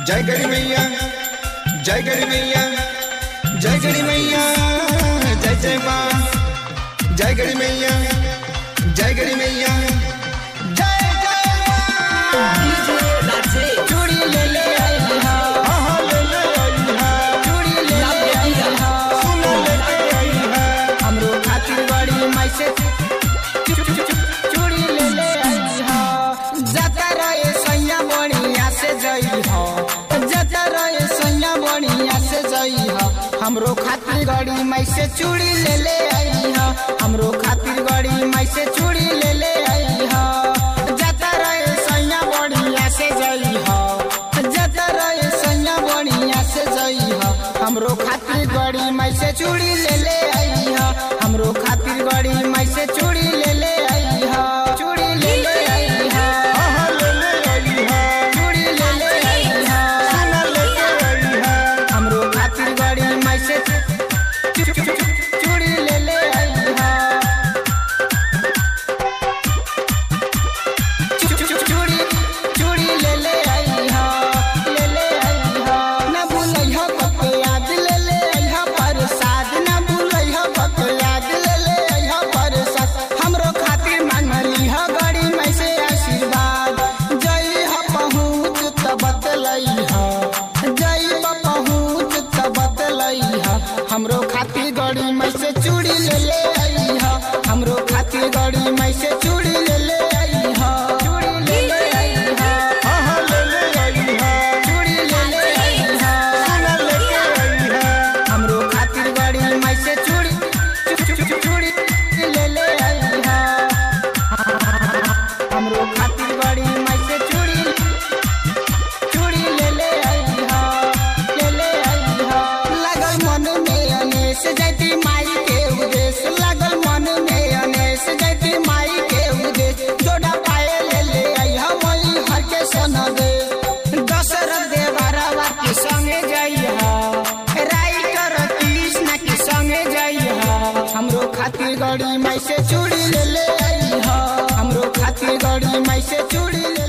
जय गरी मैया, जय गरी मैया, जय गरी मैया, जय जय माँ, जय गरी मैया, जय गरी मैया, जय जय माँ। चूड़ी ले ले आई हा, हाँ ले ले आई हा, चूड़ी ले ले आई हा, सुना ले ले आई हा, हमरो खातिर बड़ी माई से चूड़ी ले ले आई हा। जाता रहे सैया बढ़िया से जई हा, जाता रहे सैया बढ़िया से जई हा, हमरो खातिर गड़ी माई से चूड़ी ले ले आई हा, हमरो खातिर गड़ी माई से चूड़ी ले ले आई हा। जाता रहे सैया बढ़िया से जई हा, जाता रहे सैया बढ़िया से जई हा, हमरो खातिर गड़ी माई से चूड़ी ले ले आई हा, हमरो खातिर गड़ी माई से चूड़ी ले ले आई हा, चूड़ी ले ले आई हा, हाँ ले ले आई हा, चूड़ी ले ले आई हा, सुना ले ले आई हा, हमरो खातिर गड़ी माई से चूड़ी ले ले आई हा, चूड़ी ले ले आई हा, ले ले आई हा। ना भूलई हा बक याद ले ले आई हा प्रसाद, ना भूलई हा बक याद ले ले आई हा प्रसाद, हमरो खातिर मांगली हा गड़ी माई से आशीर्वाद। जई हा पहुँच त बतलई हा, जई पहुँच त बतलई हा, हमरो खातिर गड़ी माई से चूड़ी ले ले आई हा, हमरो खातिर गड़ी माई से चूड़ी ले ले आई हा, चूड़ी ले ले आई हा, हाँ ले ले आई हा, चूड़ी ले ले आई हा, सुना ले ले आई हा, हमरो खातिर गड़ी माई से चूड़ी ले ले आई हा, हमरो खातिर गड़ी माई से चूड़ी ले ले आई हा, ले ले आई हा। लागल मन में अनेस जैती माई के उद्देश्य, लागल मन में अनेस जैती माई के उद्देश्य, जोड़ा पाए ले ले आई हा वही हर के सना दे। दशरथ देवरवा के संगे जाई हा, राइटर कृष्ण के संगे जाई हा, हमरो खातिर गड़ी माई से चूड़ी ले ले आई हा, हमरो खातिर गड़ी माई से चूड़ी ले